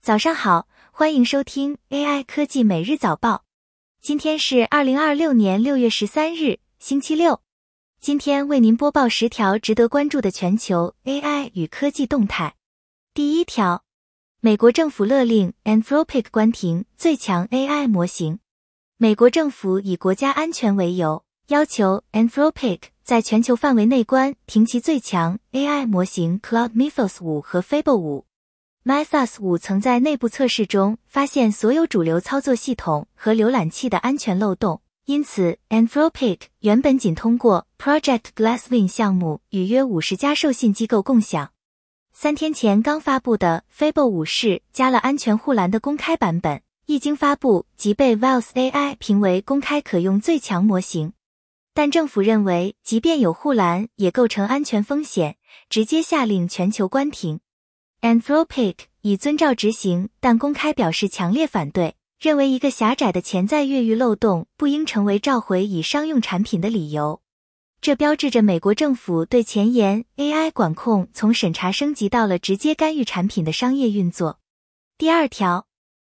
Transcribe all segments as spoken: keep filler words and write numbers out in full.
早上好，欢迎收听 A I 科技每日早报。今天是二零二六年六月十三日，星期六。今天为您播报十条值得关注的全球 A I 与科技动态。第一条，美国政府勒令 Anthropic 关停最强 A I 模型。美国政府以国家安全为由，要求 Anthropic 在全球范围内关停其最强 A I 模型 Claude Mythos 五和 Fable 五。Mythos 五曾在内部测试中发现所有主流操作系统和浏览器的安全漏洞，因此 Anthropic 原本仅通过 Project Glasswing 项目与约五十家授信机构共享。三天前刚发布的 Fable 五是加了安全护栏的公开版本，一经发布即被 Wells A I 评为公开可用最强模型。但政府认为即便有护栏也构成安全风险，直接下令全球关停。Anthropic 已遵照执行，但公开表示强烈反对，认为一个狭窄的潜在越狱漏洞不应成为召回以商用产品的理由。这标志着美国政府对前沿 A I 管控从审查升级到了直接干预产品的商业运作。第二条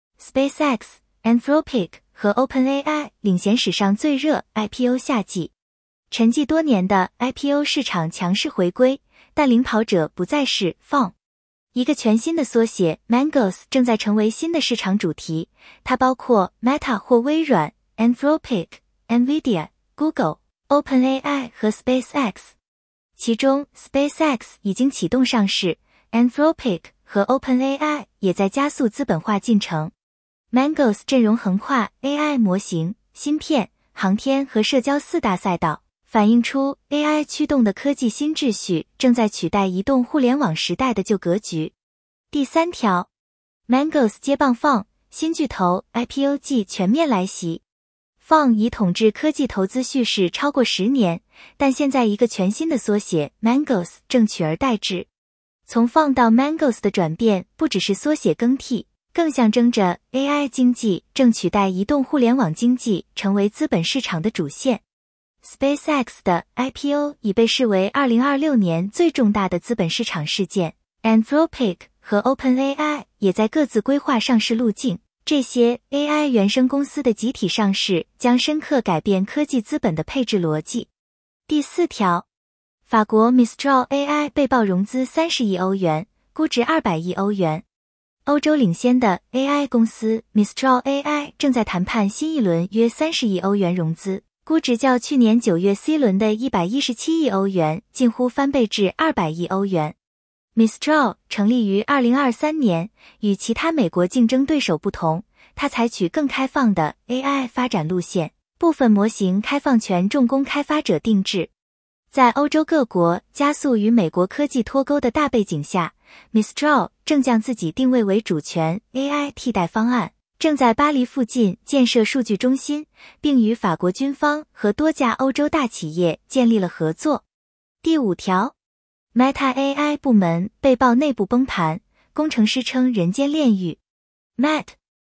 ，SpaceX、Anthropic 和 OpenAI 领衔史上最热 I P O 夏季。沉寂多年的 I P O 市场强势回归，但领跑者不再是 F O N。一个全新的缩写 Mangoes 正在成为新的市场主题，它包括 Meta 或微软、Anthropic、Nvidia、Google、OpenAI 和 SpaceX。其中 SpaceX 已经启动上市， Anthropic 和 OpenAI 也在加速资本化进程。Mangoes 阵容横跨 A I 模型、芯片、航天和社交四大赛道，反映出 A I 驱动的科技新秩序正在取代移动互联网时代的旧格局。第三条 ，Mangoes 接棒 F O N， 新巨头 I P O 季全面来袭。F O N 已统治科技投资叙事超过十年，但现在一个全新的缩写 Mangoes 正取而代之。从 F O N 到 Mangoes 的转变不只是缩写更替，更象征着 A I 经济正取代移动互联网经济成为资本市场的主线。SpaceX 的 I P O 已被视为二零二六年最重大的资本市场事件， Anthropic 和 OpenAI 也在各自规划上市路径。这些 A I 原生公司的集体上市将深刻改变科技资本的配置逻辑。第四条，法国 Mistral A I 被曝融资三十亿欧元，估值二百亿欧元。欧洲领先的 A I 公司 Mistral A I 正在谈判新一轮约三十亿欧元融资，估值较去年九月 C 轮的一百一十七亿欧元近乎翻倍至二百亿欧元。Mistral 成立于二零二三年，与其他美国竞争对手不同，它采取更开放的 A I 发展路线，部分模型开放权重供开发者定制。在欧洲各国加速与美国科技脱钩的大背景下， Mistral 正将自己定位为主权 A I 替代方案，正在巴黎附近建设数据中心，并与法国军方和多家欧洲大企业建立了合作。第五条， Meta A I 部门被曝内部崩盘，工程师称人间炼狱。 Meta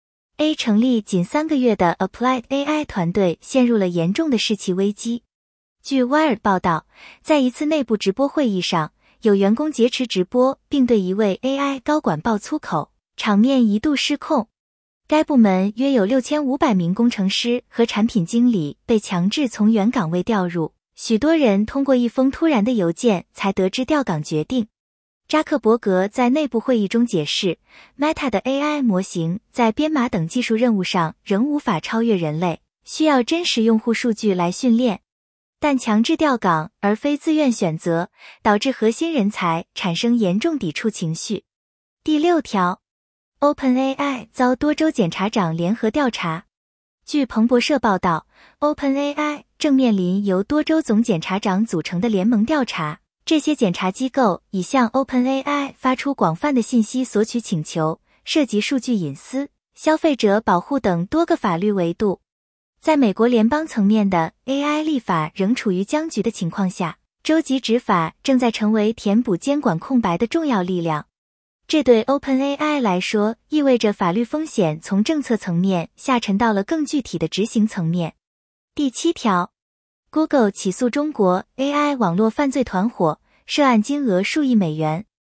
A 成立仅三个月的 Applied A I 团队陷入了严重的士气危机。据 Wired 报道，在一次内部直播会议上，有员工劫持直播并对一位 A I 高管爆粗口，场面一度失控。该部门约有六千五百名工程师和产品经理被强制从原岗位调入，许多人通过一封突然的邮件才得知调岗决定。扎克伯格在内部会议中解释， Meta 的 A I 模型在编码等技术任务上仍无法超越人类，需要真实用户数据来训练。但强制调岗而非自愿选择，导致核心人才产生严重抵触情绪。第六条，OpenAI 遭多州检察长联合调查。据彭博社报道， OpenAI 正面临由多州总检察长组成的联盟调查，这些检察机构已向 OpenAI 发出广泛的信息索取请求，涉及数据隐私、消费者保护等多个法律维度。在美国联邦层面的 A I 立法仍处于僵局的情况下，州级执法正在成为填补监管空白的重要力量。这对 OpenAI 来说意味着法律风险从政策层面下沉到了更具体的执行层面。第七条， Google 起诉中国 A I 网络犯罪团伙，涉案金额数亿美元。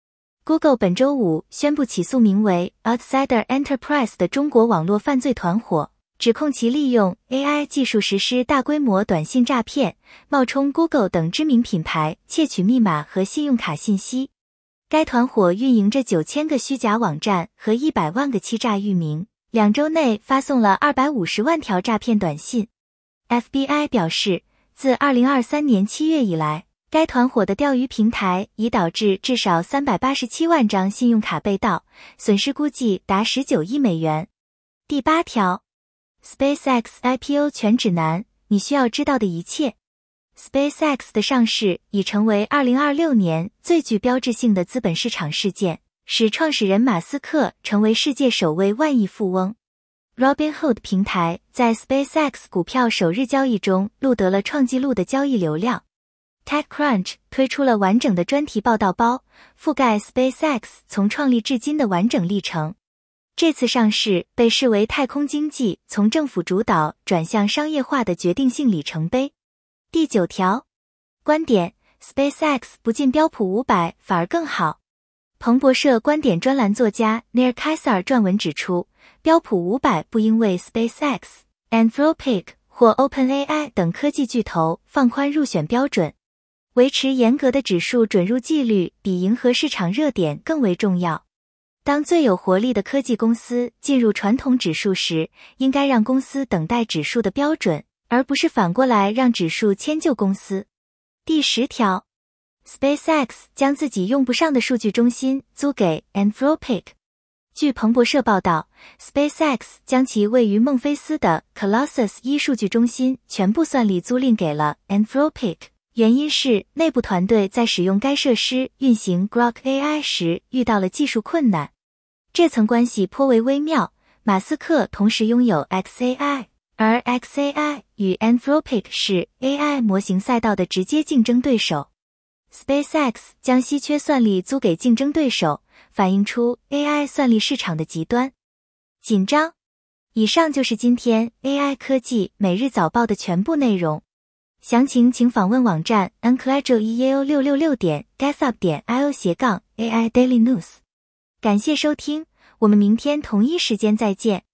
Google 本周五宣布起诉名为 Outsider Enterprise 的中国网络犯罪团伙，指控其利用 A I 技术实施大规模短信诈骗，冒充 Google 等知名品牌窃取密码和信用卡信息。该团伙运营着九千个虚假网站和一百万个欺诈域名，两周内发送了二百五十万条诈骗短信。F B I 表示，自二零二三年七月以来，该团伙的钓鱼平台已导致至少三百八十七万张信用卡被盗，损失估计达十九亿美元。第八条 ，SpaceX I P O 全指南，你需要知道的一切。SpaceX 的上市已成为二零二六年最具标志性的资本市场事件，使创始人马斯克成为世界首位万亿富翁。Robinhood 平台在 SpaceX 股票首日交易中录得了创纪录的交易流量。TechCrunch 推出了完整的专题报道包，覆盖 SpaceX 从创立至今的完整历程。这次上市被视为太空经济从政府主导转向商业化的决定性里程碑。第九条，观点 SpaceX 不进标普五百反而更好。彭博社观点专栏作家 Nir Kaisar 撰文指出，标普五百不应为 SpaceX、Anthropic 或 OpenAI 等科技巨头放宽入选标准。维持严格的指数准入纪律比迎合市场热点更为重要。当最有活力的科技公司进入传统指数时，应该让公司等待指数的标准，而不是反过来让指数迁就公司。第十条 ，SpaceX 将自己用不上的数据中心租给 Anthropic。据彭博社报道 ，SpaceX 将其位于孟菲斯的 Colossus 一数据中心全部算力租赁给了 Anthropic。原因是内部团队在使用该设施运行 Grok A I 时遇到了技术困难。这层关系颇为微妙，马斯克同时拥有 X A I， 而 X A I 与 Anthropic 是 A I 模型赛道的直接竞争对手。SpaceX 将稀缺算力租给竞争对手，反映出 A I 算力市场的极端紧张。以上就是今天 A I 科技每日早报的全部内容。详情请访问网站 u n c l a d o e a o 六六六 点 getsup 点 io 斜杠 A I Daily News。感谢收听，我们明天同一时间再见。